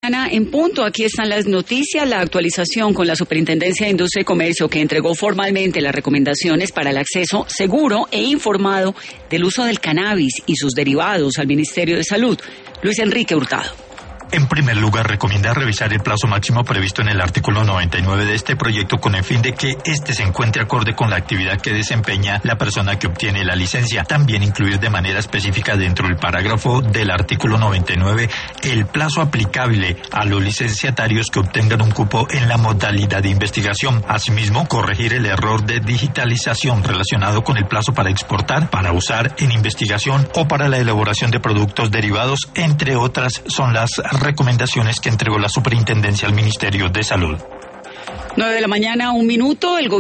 En punto, aquí están las noticias, la actualización con la Superintendencia de Industria y Comercio, que entregó formalmente las recomendaciones para el acceso seguro e informado del uso del cannabis y sus derivados al Ministerio de Salud. Luis Enrique Hurtado. En primer lugar, recomienda revisar el plazo máximo previsto en el artículo 99 de este proyecto con el fin de que éste se encuentre acorde con la actividad que desempeña la persona que obtiene la licencia. También incluir de manera específica dentro del parágrafo del artículo 99 el plazo aplicable a los licenciatarios que obtengan un cupo en la modalidad de investigación. Asimismo, corregir el error de digitalización relacionado con el plazo para exportar, para usar en investigación o para la elaboración de productos derivados, entre otras son las recomendaciones que entregó la Superintendencia al Ministerio de Salud. 9 de la mañana, 1 minuto. El